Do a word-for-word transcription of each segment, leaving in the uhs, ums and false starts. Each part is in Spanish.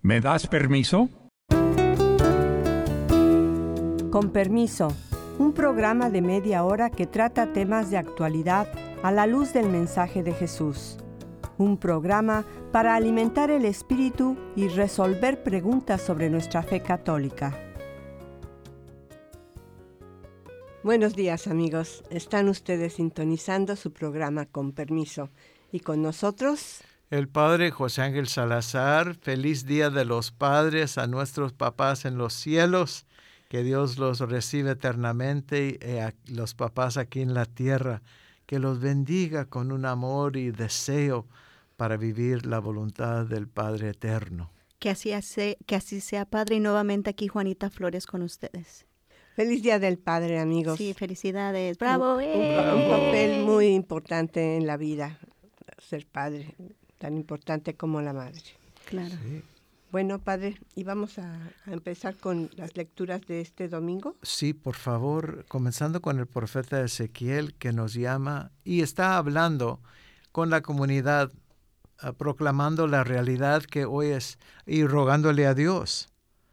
¿Me das permiso? Con permiso, un programa de media hora que trata temas de actualidad a la luz del mensaje de Jesús. Un programa para alimentar el espíritu y resolver preguntas sobre nuestra fe católica. Buenos días, amigos. Están ustedes sintonizando su programa Con Permiso. Y con nosotros, el Padre José Ángel Salazar. Feliz Día de los Padres a nuestros papás en los cielos. Que Dios los reciba eternamente y a los papás aquí en la tierra. Que los bendiga con un amor y deseo para vivir la voluntad del Padre eterno. Que así, hace, que así sea, Padre. Y nuevamente aquí Juanita Flores con ustedes. Feliz Día del Padre, amigos. Sí, felicidades. ¡Bravo! Un, ¡Eh! un, un papel muy importante en la vida, ser padre, tan importante como la madre. Claro. Sí. Bueno, Padre, ¿y vamos a, a empezar con las lecturas de este domingo? Sí, por favor, comenzando con el profeta Ezequiel, que nos llama y está hablando con la comunidad, uh, proclamando la realidad que hoy es y rogándole a Dios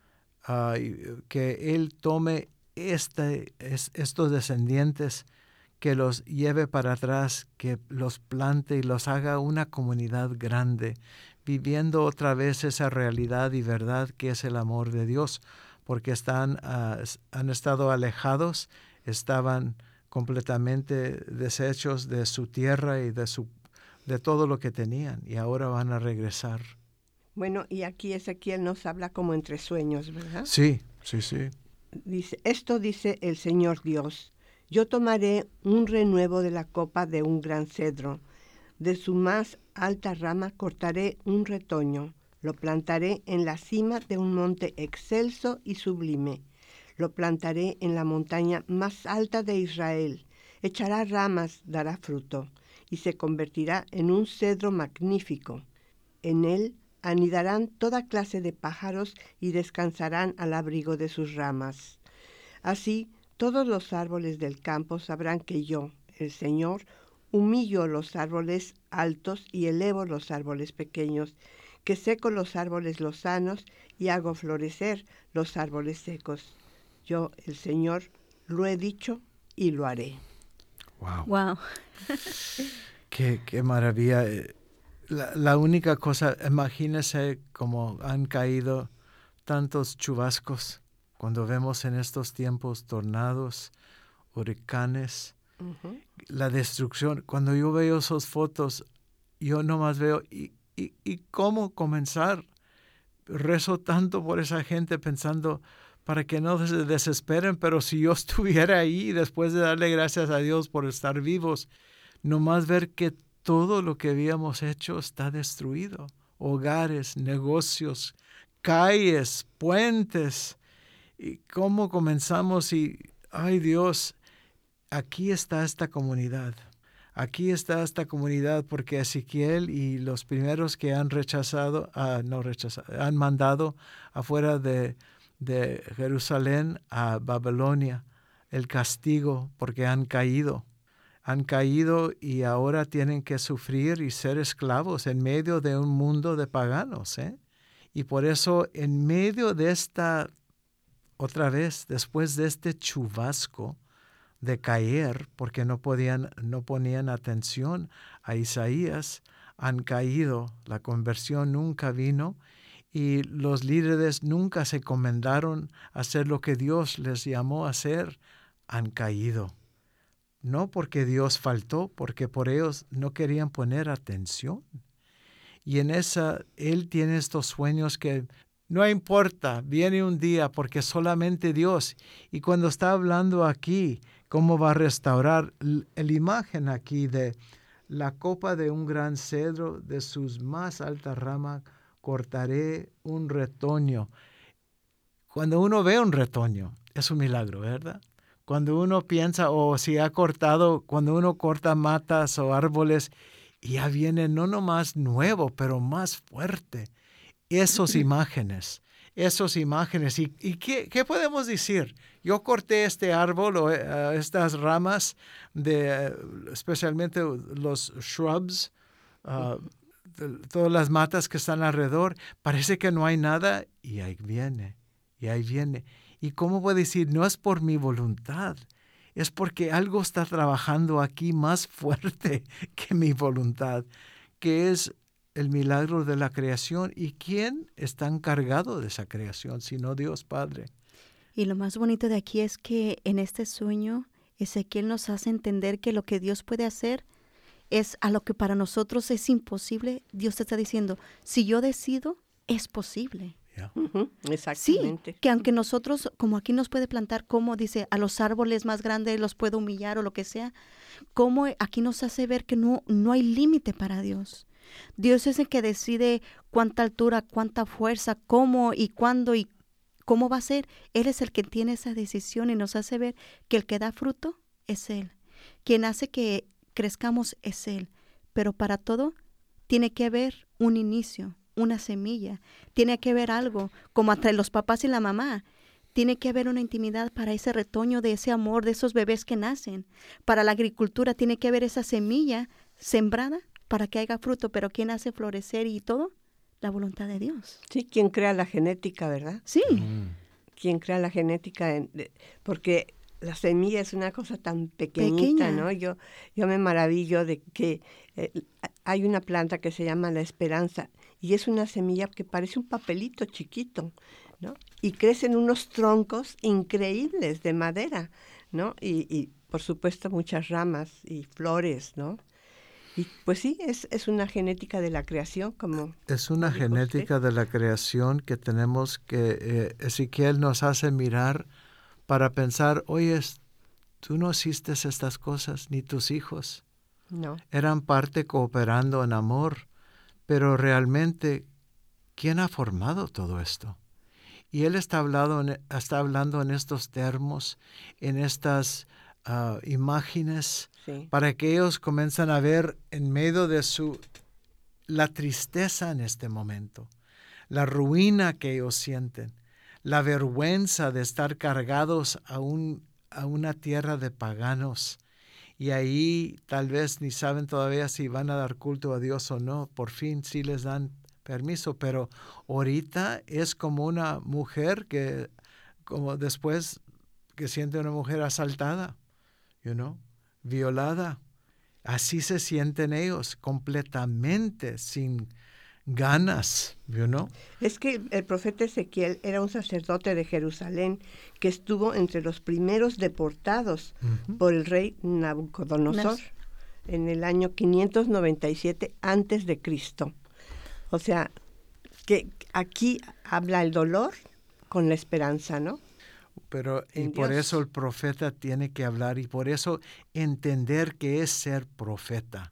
uh, que Él tome este, es, estos descendientes, que los lleve para atrás, que los plante y los haga una comunidad grande, viviendo otra vez esa realidad y verdad que es el amor de Dios, porque están, uh, han estado alejados, estaban completamente deshechos de su tierra y de, su, de todo lo que tenían, y ahora van a regresar. Bueno, y aquí Ezequiel nos habla como entre sueños, ¿verdad? Sí, sí, sí. Dice, esto dice el Señor Dios. Yo tomaré un renuevo de la copa de un gran cedro. De su más alta rama cortaré un retoño. Lo plantaré en la cima de un monte excelso y sublime. Lo plantaré en la montaña más alta de Israel. Echará ramas, dará fruto, y se convertirá en un cedro magnífico. En él anidarán toda clase de pájaros y descansarán al abrigo de sus ramas. Así, todos los árboles del campo sabrán que yo, el Señor, humillo los árboles altos y elevo los árboles pequeños, que seco los árboles lozanos y hago florecer los árboles secos. Yo, el Señor, lo he dicho y lo haré. Wow. Wow. qué, qué maravilla. La, la única cosa, imagínese cómo han caído tantos chubascos cuando vemos en estos tiempos tornados, huracanes, uh-huh. La destrucción. Cuando yo veo esas fotos, yo nomás veo, ¿y, y, y cómo comenzar? Rezo tanto por esa gente pensando para que no se desesperen, pero si yo estuviera ahí, después de darle gracias a Dios por estar vivos, nomás ver que todo lo que habíamos hecho está destruido. Hogares, negocios, calles, puentes. ¿Y cómo comenzamos? Y, ay Dios, aquí está esta comunidad. Aquí está esta comunidad porque Ezequiel y los primeros que han rechazado, uh, no rechazado, han mandado afuera de, de Jerusalén a Babilonia el castigo porque han caído. Han caído y ahora tienen que sufrir y ser esclavos en medio de un mundo de paganos, ¿eh? Y por eso en medio de esta, otra vez, después de este chubasco de caer, porque no podían, no ponían atención a Isaías, han caído, la conversión nunca vino y los líderes nunca se comendaron a hacer lo que Dios les llamó a hacer, han caído. No porque Dios faltó, porque por ellos no querían poner atención. Y en esa, Él tiene estos sueños que no importa, viene un día porque solamente Dios. Y cuando está hablando aquí, cómo va a restaurar la imagen aquí de la copa de un gran cedro, de sus más altas ramas, cortaré un retoño. Cuando uno ve un retoño, es un milagro, ¿verdad? Cuando uno piensa, o oh, si ha cortado, cuando uno corta matas o árboles, ya viene no nomás nuevo, pero más fuerte. Esas imágenes, esas imágenes. ¿Y, y qué, qué podemos decir? Yo corté este árbol o uh, estas ramas, de, uh, especialmente los shrubs, uh, todas las matas que están alrededor, parece que no hay nada y ahí viene, y ahí viene. ¿Y cómo puede decir? No es por mi voluntad, es porque algo está trabajando aquí más fuerte que mi voluntad, que es el milagro de la creación. ¿Y quién está encargado de esa creación sino Dios Padre? Y lo más bonito de aquí es que en este sueño Ezequiel nos hace entender que lo que Dios puede hacer es a lo que para nosotros es imposible. Dios te está diciendo, si yo decido, es posible. Yeah. Uh-huh, exactamente. Sí, que aunque nosotros, como aquí nos puede plantar, como dice, a los árboles más grandes los puede humillar o lo que sea, como aquí nos hace ver que no, no hay límite para Dios. Dios es el que decide cuánta altura, cuánta fuerza, cómo y cuándo y cómo va a ser. Él es el que tiene esa decisión y nos hace ver que el que da fruto es Él. Quien hace que crezcamos es Él. Pero para todo tiene que haber un inicio, una semilla. Tiene que haber algo, como entre los papás y la mamá. Tiene que haber una intimidad para ese retoño de ese amor, de esos bebés que nacen. Para la agricultura tiene que haber esa semilla sembrada para que haya fruto. Pero ¿quién hace florecer y todo? La voluntad de Dios. Sí, quien crea la genética, ¿verdad? Sí. Mm. Quien crea la genética, en, de, porque la semilla es una cosa tan pequeñita, Pequeña. ¿no? Yo, yo me maravillo de que eh, hay una planta que se llama la esperanza y es una semilla que parece un papelito chiquito, ¿no? Y crecen unos troncos increíbles de madera, ¿no? Y, y por supuesto muchas ramas y flores, ¿no? Y pues sí, es, es una genética de la creación, como Es una dijo genética usted. de la creación que tenemos que, eh, Ezequiel nos hace mirar para pensar, oye, tú no hiciste estas cosas, ni tus hijos. No. Eran parte cooperando en amor, pero realmente, ¿quién ha formado todo esto? Y él está hablando en, está hablando en estos termos, en estas uh, imágenes, Sí. para que ellos comiencen a ver en medio de su la tristeza en este momento, la ruina que ellos sienten, la vergüenza de estar cargados a, un, a una tierra de paganos. Y ahí tal vez ni saben todavía si van a dar culto a Dios o no. Por fin sí les dan permiso, pero ahorita es como una mujer que, como después que siente una mujer asaltada, you know, violada. Así se sienten ellos, completamente sin ganas, you know. Es que el profeta Ezequiel era un sacerdote de Jerusalén que estuvo entre los primeros deportados Uh-huh. por el rey Nabucodonosor Nas- en el año quinientos noventa y siete antes de Cristo. O sea, que aquí habla el dolor con la esperanza, ¿no? Pero y En por Dios. eso el profeta tiene que hablar y por eso entender qué es ser profeta.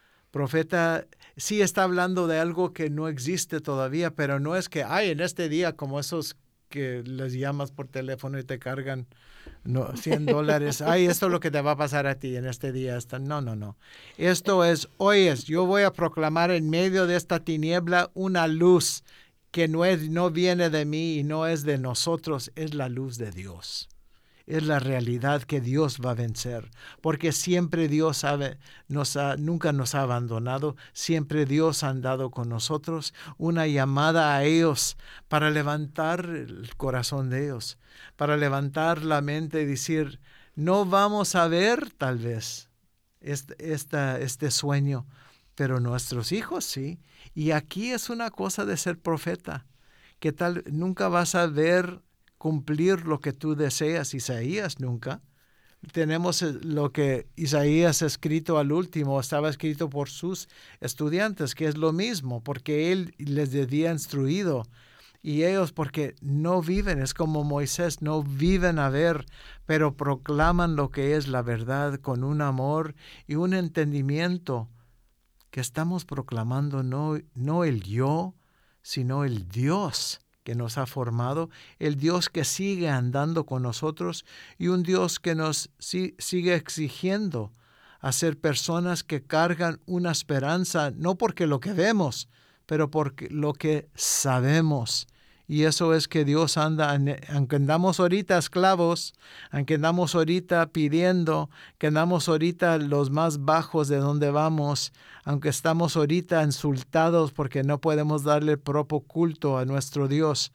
Profeta sí está hablando de algo que no existe todavía, pero no es que, ay, en este día como esos que les llamas por teléfono y te cargan no, cien dólares, ay, esto es lo que te va a pasar a ti en este día. Esta. No, no, no. Esto es, oyes, yo voy a proclamar en medio de esta tiniebla una luz que no, es, no viene de mí y no es de nosotros, es la luz de Dios. Es la realidad que Dios va a vencer, porque siempre Dios sabe, nos ha, nunca nos ha abandonado, siempre Dios ha andado con nosotros, una llamada a ellos para levantar el corazón de ellos, para levantar la mente y decir, no vamos a ver tal vez este, esta, este sueño, pero nuestros hijos sí. Y aquí es una cosa de ser profeta, que tal nunca vas a ver cumplir lo que tú deseas. Isaías nunca. Tenemos lo que Isaías ha escrito al último, estaba escrito por sus estudiantes, que es lo mismo, porque él les había instruido. Y ellos, porque no viven, es como Moisés, no viven a ver, pero proclaman lo que es la verdad con un amor y un entendimiento que estamos proclamando no, no el yo, sino el Dios que nos ha formado, el Dios que sigue andando con nosotros y un Dios que nos si, sigue exigiendo a ser personas que cargan una esperanza, no porque lo que vemos, pero porque lo que sabemos y eso es que Dios anda, aunque andamos ahorita esclavos, aunque andamos ahorita pidiendo, que andamos ahorita los más bajos de donde vamos, aunque estamos ahorita insultados porque no podemos darle el propio culto a nuestro Dios,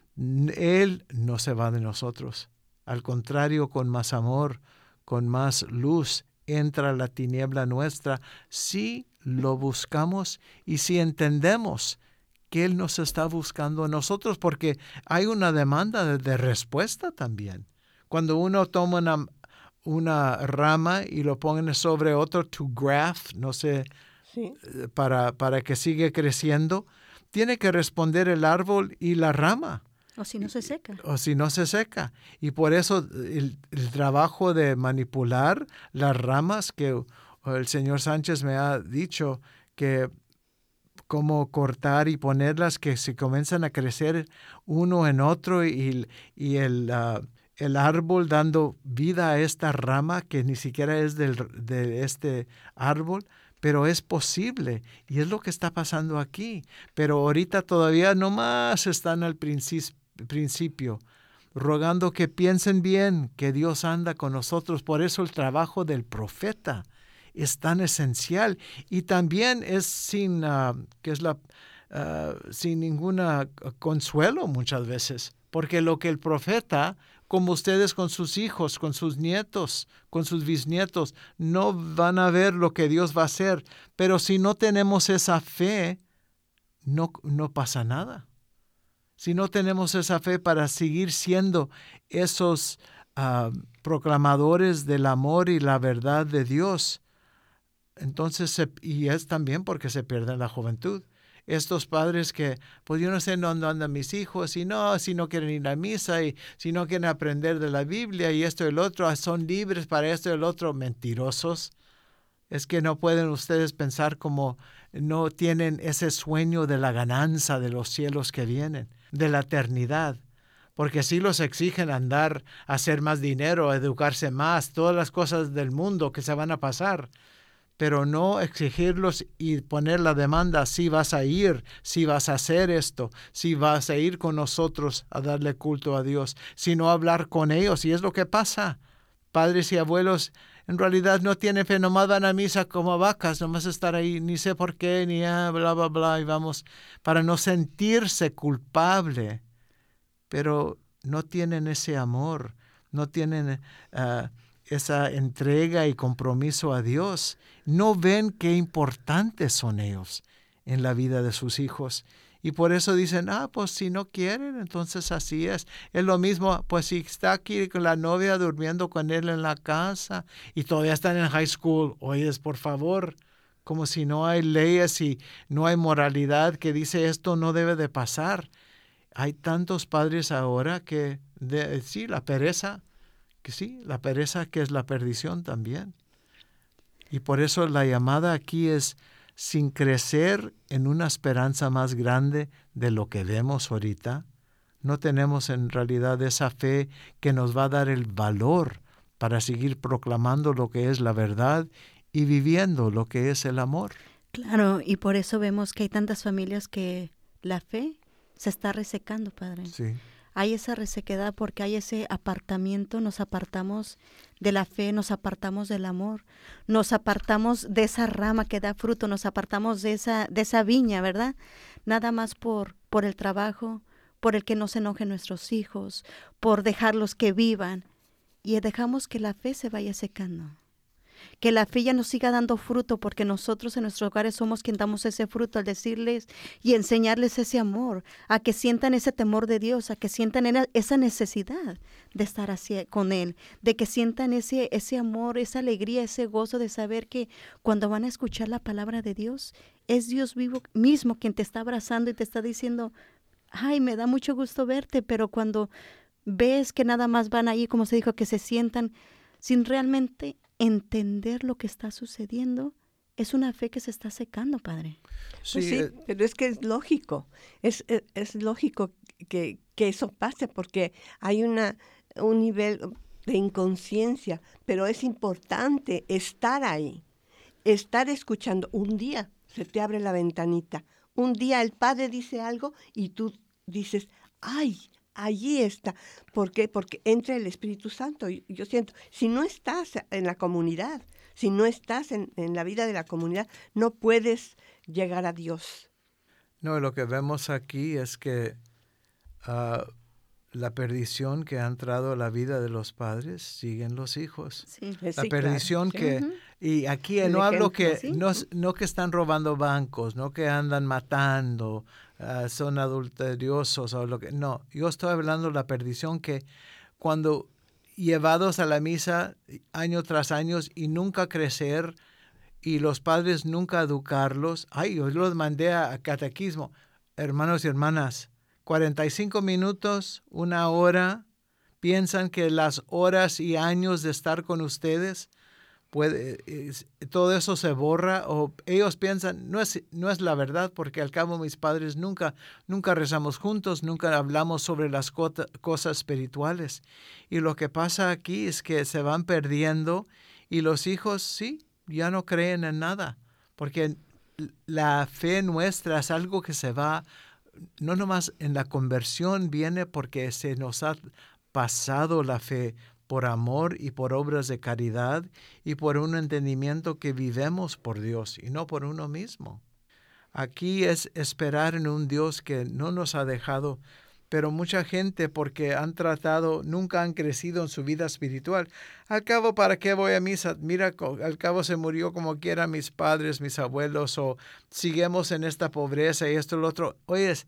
Él no se va de nosotros. Al contrario, con más amor, con más luz, entra la tiniebla nuestra si lo buscamos y si entendemos que Él nos está buscando a nosotros, porque hay una demanda de, de respuesta también. Cuando uno toma una, una rama y lo pone sobre otro, to graft, no sé, sí. para, para que siga creciendo, tiene que responder el árbol y la rama. O si no se seca. O si no se seca. Y por eso el, el trabajo de manipular las ramas, que el señor Sánchez me ha dicho que cómo cortar y ponerlas, que se comienzan a crecer uno en otro y, y el, uh, el árbol dando vida a esta rama que ni siquiera es del, de este árbol, pero es posible y es lo que está pasando aquí. Pero ahorita todavía nomás están al principio, principio, rogando que piensen bien que Dios anda con nosotros. Por eso el trabajo del profeta es tan esencial y también es sin, uh, que es la, uh, sin ninguna consuelo muchas veces, porque lo que el profeta, como ustedes con sus hijos, con sus nietos, con sus bisnietos, no van a ver lo que Dios va a hacer, pero si no tenemos esa fe, no, no pasa nada. Si no tenemos esa fe para seguir siendo esos uh, proclamadores del amor y la verdad de Dios, entonces, se, y es también porque se pierde la juventud. Estos padres que, pues yo no sé dónde andan mis hijos, y no, si no quieren ir a misa, y si no quieren aprender de la Biblia, y esto y el otro, son libres para esto y el otro, mentirosos. Es que no pueden ustedes pensar como no tienen ese sueño de la ganancia de los cielos que vienen, de la eternidad. Porque sí los exigen andar, a hacer más dinero, a educarse más, todas las cosas del mundo que se van a pasar. Pero no exigirlos y poner la demanda, si vas a ir, si vas a hacer esto, si vas a ir con nosotros a darle culto a Dios, sino hablar con ellos. Y es lo que pasa. Padres y abuelos en realidad no tienen fe, nomás van a misa como vacas, nomás estar ahí, ni sé por qué, ni ah, bla, bla, bla, y vamos, para no sentirse culpable. Pero no tienen ese amor, no tienen uh, esa entrega y compromiso a Dios. No ven qué importantes son ellos en la vida de sus hijos. Y por eso dicen, ah, pues si no quieren, entonces así es. Es lo mismo, pues si está aquí con la novia durmiendo con él en la casa y todavía están en high school, oyes, por favor, como si no hay leyes y no hay moralidad que dice esto no debe de pasar. Hay tantos padres ahora que, de, sí, la pereza, que sí, la pereza que es la perdición también. Y por eso la llamada aquí es sin crecer en una esperanza más grande de lo que vemos ahorita, no tenemos en realidad esa fe que nos va a dar el valor para seguir proclamando lo que es la verdad y viviendo lo que es el amor. Claro, y por eso vemos que hay tantas familias que la fe se está resecando, Padre. Sí. Hay esa resequedad porque hay ese apartamiento, nos apartamos de la fe, nos apartamos del amor, nos apartamos de esa rama que da fruto, nos apartamos de esa, de esa viña, ¿verdad? Nada más por, por el trabajo, por el que no se enojen nuestros hijos, por dejarlos que vivan, y dejamos que la fe se vaya secando. Que la fe ya nos siga dando fruto, porque nosotros en nuestros hogares somos quien damos ese fruto al decirles y enseñarles ese amor, a que sientan ese temor de Dios, a que sientan esa necesidad de estar así con Él, de que sientan ese, ese amor, esa alegría, ese gozo de saber que cuando van a escuchar la palabra de Dios, es Dios vivo mismo quien te está abrazando y te está diciendo, ay, me da mucho gusto verte, pero cuando ves que nada más van ahí, como se dijo, que se sientan sin realmente entender lo que está sucediendo, es una fe que se está secando, Padre. Sí, pues sí, eh, pero es que es lógico, es, es, es lógico que, que eso pase, porque hay una, un nivel de inconsciencia, pero es importante estar ahí, estar escuchando. Un día se te abre la ventanita, un día el Padre dice algo y tú dices, ¡ay! Allí está. ¿Por qué? Porque entra el Espíritu Santo. Yo, yo siento, si no estás en la comunidad, si no estás en, en la vida de la comunidad, no puedes llegar a Dios. No, lo que vemos aquí es que uh, la perdición que ha entrado a la vida de los padres siguen los hijos. Sí. La Sí, perdición claro, sí. que... Ujú. Y aquí El no hablo ejemplo, que... sí. No, no que están robando bancos, no que andan matando, uh, son adulteriosos o lo que... No, yo estoy hablando de la perdición que cuando llevados a la misa año tras año y nunca crecer y los padres nunca educarlos. Ay, yo los mandé a, a catequismo. Hermanos y hermanas, cuarenta y cinco minutos, una hora, piensan que las horas y años de estar con ustedes, puede, es, todo eso se borra, o ellos piensan, no es, no es la verdad, porque al cabo mis padres nunca, nunca rezamos juntos, nunca hablamos sobre las co- cosas espirituales. Y lo que pasa aquí es que se van perdiendo y los hijos, sí, ya no creen en nada, porque la fe nuestra es algo que se va, no nomás en la conversión viene porque se nos ha pasado la fe por amor y por obras de caridad y por un entendimiento que vivemos por Dios y no por uno mismo. Aquí es esperar en un Dios que no nos ha dejado, pero mucha gente porque han tratado, nunca han crecido en su vida espiritual. Al cabo, ¿para qué voy a misa? Mira, al cabo se murió como quieran mis padres, mis abuelos, o seguimos en esta pobreza y esto y lo otro. Oyes,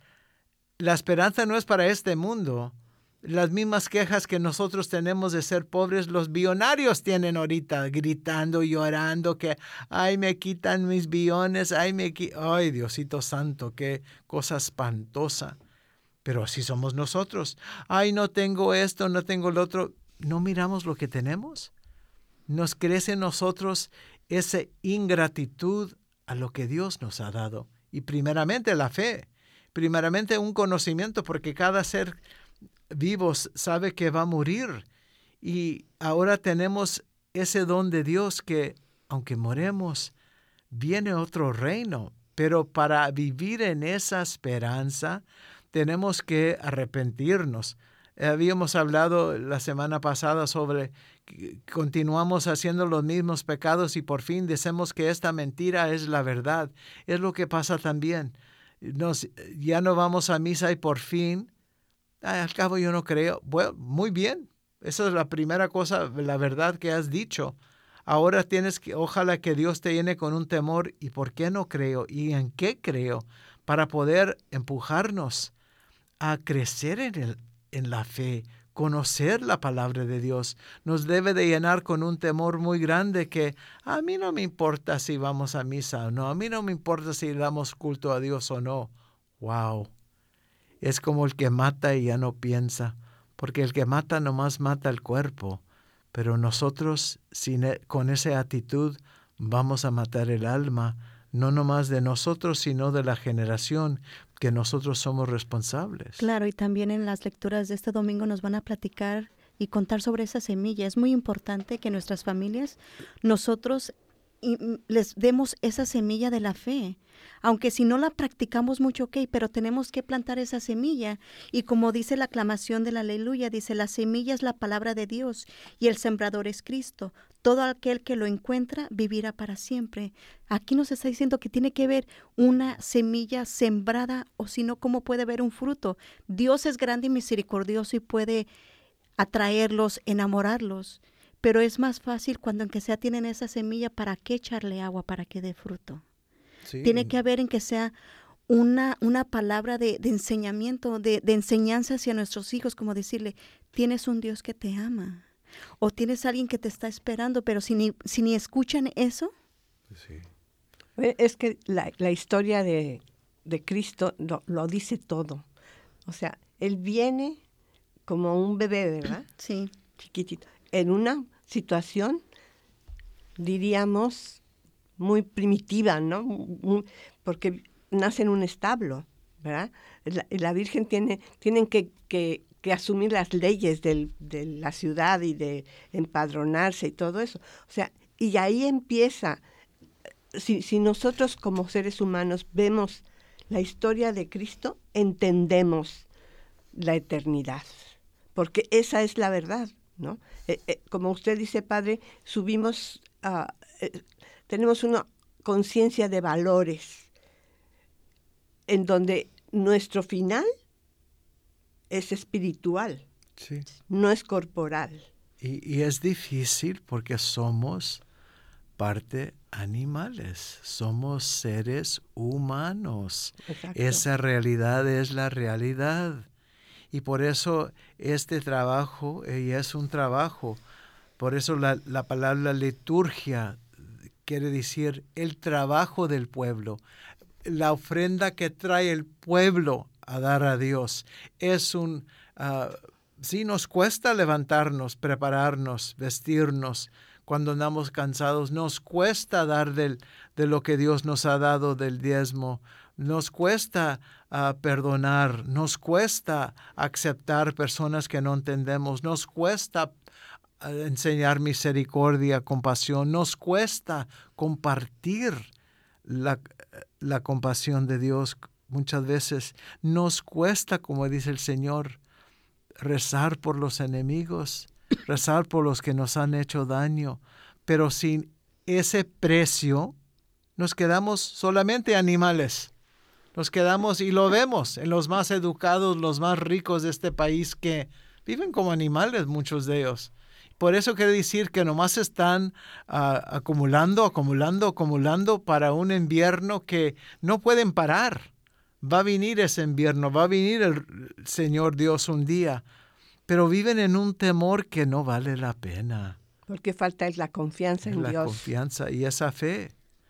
la esperanza no es para este mundo. Las mismas quejas que nosotros tenemos de ser pobres, los billonarios tienen ahorita, gritando, llorando, que, ay, me quitan mis billones, ay, me qui- ay, Diosito Santo, qué cosa espantosa. Pero así somos nosotros. Ay, no tengo esto, no tengo lo otro. ¿No miramos lo que tenemos? Nos crece en nosotros esa ingratitud a lo que Dios nos ha dado. Y primeramente la fe, primeramente un conocimiento, porque cada ser vivo sabe que va a morir. Y ahora tenemos ese don de Dios que, aunque moremos, viene otro reino. Pero para vivir en esa esperanza, tenemos que arrepentirnos. Habíamos hablado la semana pasada sobre que continuamos haciendo los mismos pecados y por fin decimos que esta mentira es la verdad. Es lo que pasa también. Nos, ya no vamos a misa y por fin, ay, al cabo yo no creo. Bueno, muy bien. Esa es la primera cosa, la verdad que has dicho. Ahora tienes que, ojalá que Dios te llene con un temor. ¿Y por qué no creo? ¿Y en qué creo? Para poder empujarnos a crecer en, el, en la fe, conocer la palabra de Dios. Nos debe de llenar con un temor muy grande que a mí no me importa si vamos a misa o no, a mí no me importa si damos culto a Dios o no. ¡Wow! Es como el que mata y ya no piensa, porque el que mata nomás mata el cuerpo, pero nosotros sin, con esa actitud vamos a matar el alma, no nomás de nosotros, sino de la generación que nosotros somos responsables. Claro, y también en las lecturas de este domingo nos van a platicar y contar sobre esa semilla. Es muy importante que nuestras familias, nosotros y les demos esa semilla de la fe, aunque si no la practicamos mucho, ok, pero tenemos que plantar esa semilla, y como dice la aclamación de la aleluya, dice, la semilla es la palabra de Dios, y el sembrador es Cristo, todo aquel que lo encuentra vivirá para siempre. Aquí nos está diciendo que tiene que haber una semilla sembrada, o si no, ¿cómo puede haber un fruto? Dios es grande y misericordioso y puede atraerlos, enamorarlos, pero es más fácil cuando en que sea tienen esa semilla, ¿para qué echarle agua para que dé fruto? Sí. Tiene que haber en que sea una, una palabra de, de enseñamiento, de, de enseñanza hacia nuestros hijos, como decirle, tienes un Dios que te ama, o tienes alguien que te está esperando, pero si ni, si ni escuchan eso. Sí. Es que la, la historia de, de Cristo lo, lo dice todo. O sea, Él viene como un bebé, ¿verdad? Sí. Chiquitito. En una situación, diríamos, muy primitiva, ¿no? Muy, porque nace en un establo, ¿verdad? La, la Virgen tiene, tienen que, que, que asumir las leyes del, de la ciudad y de empadronarse y todo eso. O sea, y ahí empieza, si, si nosotros como seres humanos vemos la historia de Cristo, entendemos la eternidad, porque esa es la verdad, ¿no? Eh, eh, como usted dice, Padre, subimos, uh, eh, tenemos una conciencia de valores en donde nuestro final es espiritual, Sí. no es corporal. Y, y es difícil porque somos parte animales, somos seres humanos. Exacto. Esa realidad es la realidad. Y por eso este trabajo, y es un trabajo, por eso la, la palabra liturgia quiere decir el trabajo del pueblo, la ofrenda que trae el pueblo a dar a Dios. Es un, uh, sí nos cuesta levantarnos, prepararnos, vestirnos. Cuando andamos cansados, nos cuesta dar del, de lo que Dios nos ha dado del diezmo. Nos cuesta uh, perdonar, nos cuesta aceptar personas que no entendemos, nos cuesta uh, enseñar misericordia, compasión, nos cuesta compartir la, la compasión de Dios. Muchas veces nos cuesta, como dice el Señor, rezar por los enemigos, rezar por los que nos han hecho daño, pero sin ese precio nos quedamos solamente animales. Nos quedamos y lo vemos en los más educados, los más ricos de este país que viven como animales, muchos de ellos. Por eso quiere decir que nomás están uh, acumulando, acumulando, acumulando para un invierno que no pueden parar. Va a venir ese invierno, va a venir el Señor Dios un día, pero viven en un temor que no vale la pena. Porque falta es la confianza en la Dios. La confianza y esa fe.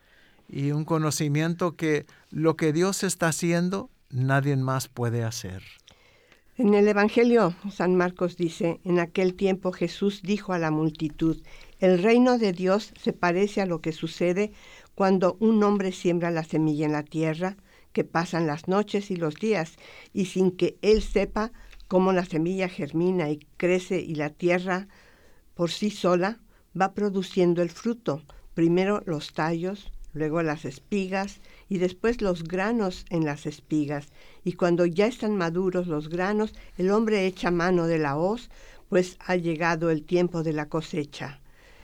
Y un conocimiento que lo que Dios está haciendo, nadie más puede hacer. En el Evangelio, San Marcos dice, en aquel tiempo Jesús dijo a la multitud, el reino de Dios se parece a lo que sucede cuando un hombre siembra la semilla en la tierra, que pasan las noches y los días, y sin que él sepa cómo la semilla germina y crece y la tierra por sí sola va produciendo el fruto, primero los tallos, luego las espigas y después los granos en las espigas. Y cuando ya están maduros los granos, el hombre echa mano de la hoz, pues ha llegado el tiempo de la cosecha.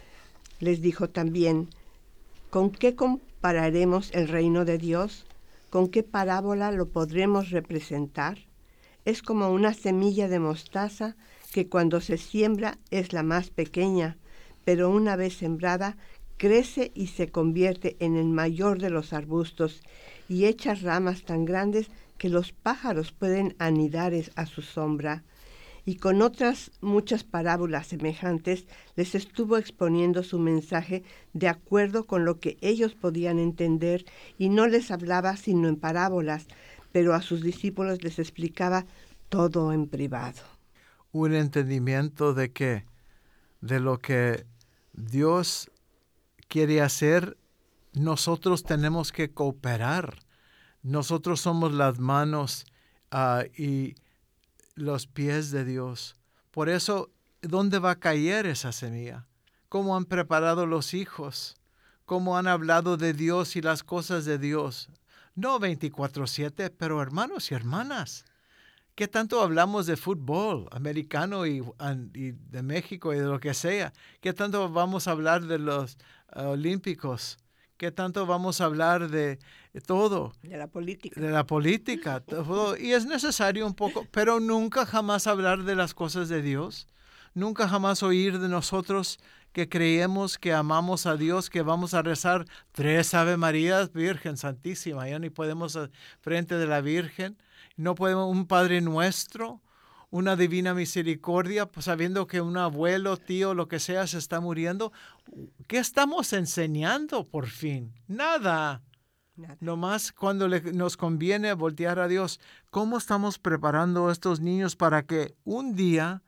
Les dijo también, ¿con qué compararemos el reino de Dios? ¿Con qué parábola lo podremos representar? Es como una semilla de mostaza que cuando se siembra es la más pequeña, pero una vez sembrada crece y se convierte en el mayor de los arbustos y echa ramas tan grandes que los pájaros pueden anidar a su sombra. Y con otras muchas parábolas semejantes les estuvo exponiendo su mensaje de acuerdo con lo que ellos podían entender y no les hablaba sino en parábolas, pero a sus discípulos les explicaba todo en privado. Un entendimiento de que, de lo que Dios quiere hacer, nosotros tenemos que cooperar. Nosotros somos las manos uh, y los pies de Dios. Por eso, ¿dónde va a caer esa semilla? ¿Cómo han preparado los hijos? ¿Cómo han hablado de Dios y las cosas de Dios? No veinticuatro siete, pero hermanos y hermanas, ¿qué tanto hablamos de fútbol americano y, y de México y de lo que sea? ¿Qué tanto vamos a hablar de los uh, olímpicos? ¿Qué tanto vamos a hablar de todo? De la política. De la política. Todo. Y es necesario un poco, pero nunca jamás hablar de las cosas de Dios. Nunca jamás oír de nosotros que creemos que amamos a Dios, que vamos a rezar tres Ave Marías, Virgen Santísima. Ya ni podemos frente de la Virgen. No podemos un Padre Nuestro, una divina misericordia, pues sabiendo que un abuelo, tío, lo que sea, se está muriendo. ¿Qué estamos enseñando por fin? Nada. Nada. Nomás cuando le, nos conviene voltear a Dios. ¿Cómo estamos preparando a estos niños para que un día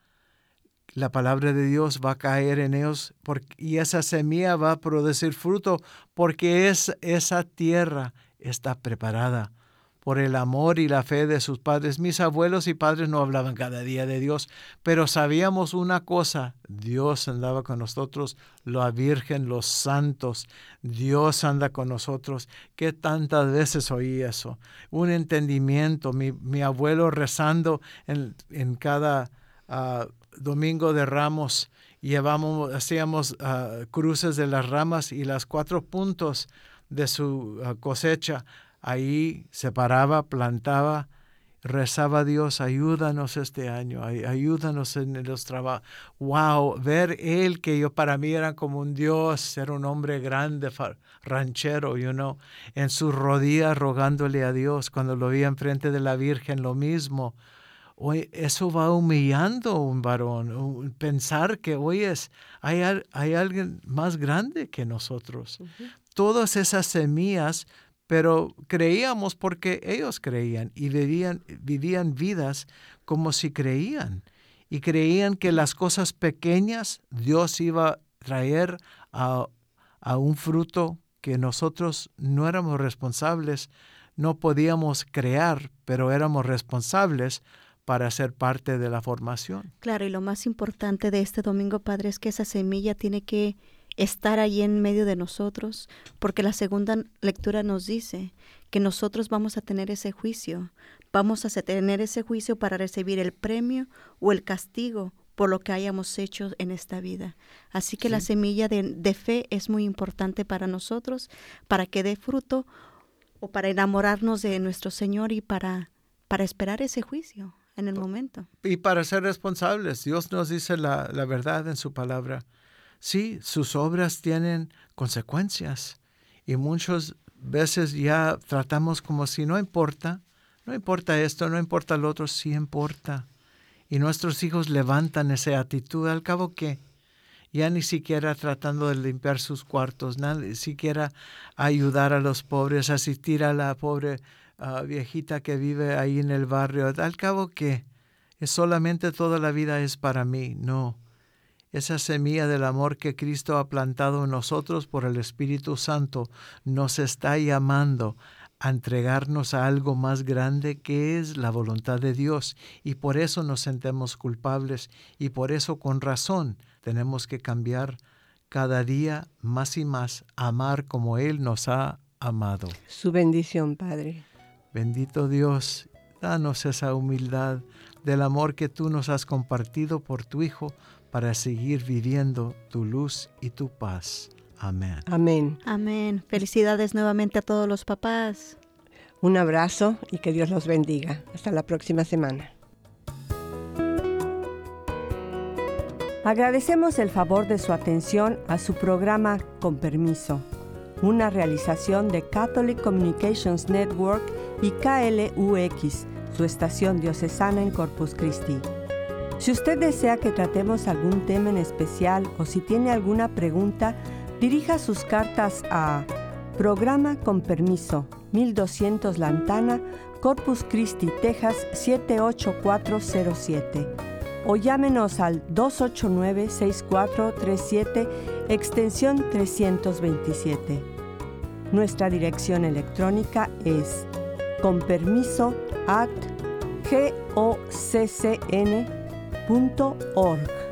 la palabra de Dios va a caer en ellos porque, y esa semilla va a producir fruto porque es, esa tierra está preparada por el amor y la fe de sus padres. Mis abuelos y padres no hablaban cada día de Dios, pero sabíamos una cosa: Dios andaba con nosotros, la Virgen, los santos, Dios anda con nosotros. ¿Qué tantas veces oí eso? Un entendimiento, mi, mi abuelo rezando en, en cada uh, domingo de Ramos. Llevamos, hacíamos uh, cruces de las ramas y las cuatro puntos de su uh, cosecha. Ahí se paraba, plantaba, rezaba a Dios: ayúdanos este año, ay, ayúdanos en los trabajos. Wow, ver él, que yo para mí era como un Dios, era un hombre grande, ranchero, you know, en sus rodillas rogándole a Dios. Cuando lo vi enfrente de la Virgen, lo mismo. Hoy eso va humillando a un varón, pensar que hoy es, hay, hay alguien más grande que nosotros. Uh-huh. Todas esas semillas, pero creíamos porque ellos creían y vivían, vivían vidas como si creían. Y creían que las cosas pequeñas Dios iba a traer a, a un fruto que nosotros no éramos responsables, no podíamos crear, pero éramos responsables para ser parte de la formación. Claro, y lo más importante de este domingo, Padre, es que esa semilla tiene que estar ahí en medio de nosotros, porque la segunda lectura nos dice que nosotros vamos a tener ese juicio, vamos a tener ese juicio para recibir el premio o el castigo por lo que hayamos hecho en esta vida. Así que sí, la semilla de, de fe es muy importante para nosotros, para que dé fruto o para enamorarnos de nuestro Señor y para, para esperar ese juicio en el momento. Y para ser responsables. Dios nos dice la, la verdad en su palabra. Sí, sus obras tienen consecuencias y muchas veces ya tratamos como si no importa, no importa esto, no importa lo otro, sí importa. Y nuestros hijos levantan esa actitud. Al cabo, ¿qué? Ya ni siquiera tratando de limpiar sus cuartos, ni siquiera ayudar a los pobres, asistir a la pobre uh, viejita que vive ahí en el barrio. Al cabo, ¿qué? Es solamente toda la vida es para mí. No. Esa semilla del amor que Cristo ha plantado en nosotros por el Espíritu Santo nos está llamando a entregarnos a algo más grande, que es la voluntad de Dios. Y por eso nos sentimos culpables y por eso con razón tenemos que cambiar cada día más y más, amar como Él nos ha amado. Su bendición, Padre. Bendito Dios, danos esa humildad del amor que tú nos has compartido por tu Hijo, para seguir viviendo tu luz y tu paz. Amén. Amén. Amén. Felicidades nuevamente a todos los papás. Un abrazo y que Dios los bendiga. Hasta la próxima semana. Agradecemos el favor de su atención a su programa Con Permiso, una realización de Catholic Communications Network y K L U X, su estación diocesana en Corpus Christi. Si usted desea que tratemos algún tema en especial o si tiene alguna pregunta, dirija sus cartas a Programa Con Permiso, mil doscientos Lantana, Corpus Christi, Texas siete ocho cuatro cero siete o llámenos al dos ocho nueve, seis cuatro tres siete, extensión trescientos veintisiete. Nuestra dirección electrónica es conpermiso arroba goccn punto org.